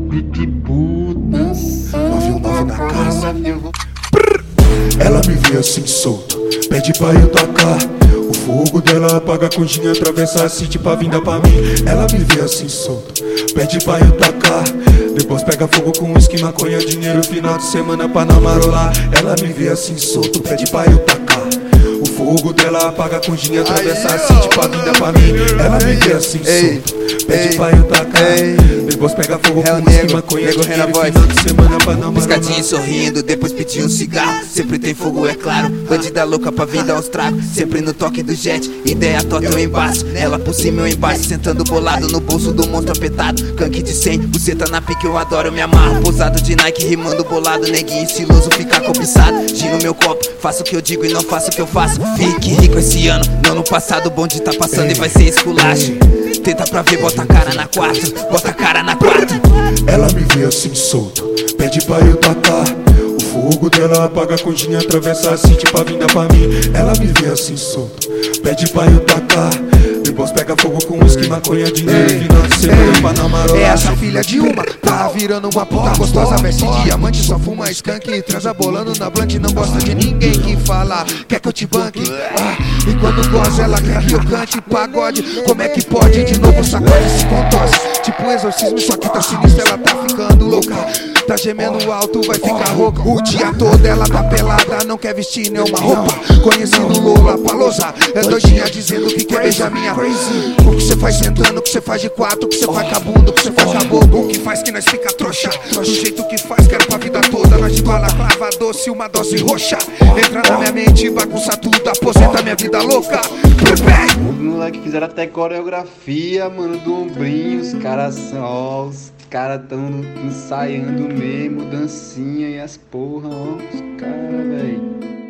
Pitbull dançando 99 na casa. eu vou... Ela me vê assim solto, pede pra eu tacar. O fogo dela apaga com gin, atravessa a city pra vinda pra mim. Ela me vê assim solto, pede pra eu tacar. Depois pega fogo com uísque, maconha, dinheiro, final de semana pra namarolar. Ela me vê assim solto, pede pra eu tacar. O fogo dela apaga com gin, atravessa a city pra vinda pra mim. Ela me vê assim solto, pede pra eu tacar. Depois pega fogo com uísque, maconha, dinheiro, final de semana pra namarolar. Piscadinha sorrindo, depois pediu um cigarro. Sempre tem fogo, é claro. Bandida louca pra vir dar os tragos. Sempre no toque do jet, ideia tota eu embaixo. Ela por cima eu embaixo, sentando bolado no bolso do monstro apetado. Canque de 100, você tá na pique, eu adoro, eu me amarro. Posado de Nike, rimando bolado. Neguinho estiloso, fica cobiçado. Giro meu copo, faço o que eu digo e não faço o que eu faço. Fique rico esse ano, não no passado. O bonde tá passando e vai ser esculacho. Tenta pra ver, bota a cara na quarta. Bota a cara na quarta. Ela me vê assim solto, pede pra eu tacar. O fogo dela apaga com gin, atravessa a city pra vinda pra mim. Ela me vê assim solto, pede pra eu tacar. Depois pega fogo com uísque, maconha, dinheiro, final de semana pra namarolar. É essa filha de uma, tá virando uma puta gostosa. Veste diamante, só fuma skunk e transa bolando na blunt. Não gosta de ninguém que fala, quer que eu te banque. E quando goza ela quer que eu cante pagode. Como é que pode? De novo sacode, se contorce. Tipo um exorcismo, só que tá sinistro, ela tá ficando louca. Tá gemendo alto, vai ficar rouca. O dia todo ela tá pelada, não quer vestir nenhuma roupa. Conhecendo Lola Palosa, é doidinha dizendo que quer beijar minha crazy. O que cê faz sentando, o que cê faz de quatro, o que cê faz com a bunda, o que cê faz com a boca. O que faz que nós fica trouxa, do jeito que faz, quero pra vida toda. Nós de bala clava doce, uma dose roxa. Entra na minha mente, bagunça tudo, aposenta minha vida louca. Os moleques fizeram até coreografia, mano, do ombrinho. Os caras são, ó, os caras tão ensaiando mesmo, dancinha e as porra, ó, os caras, véi.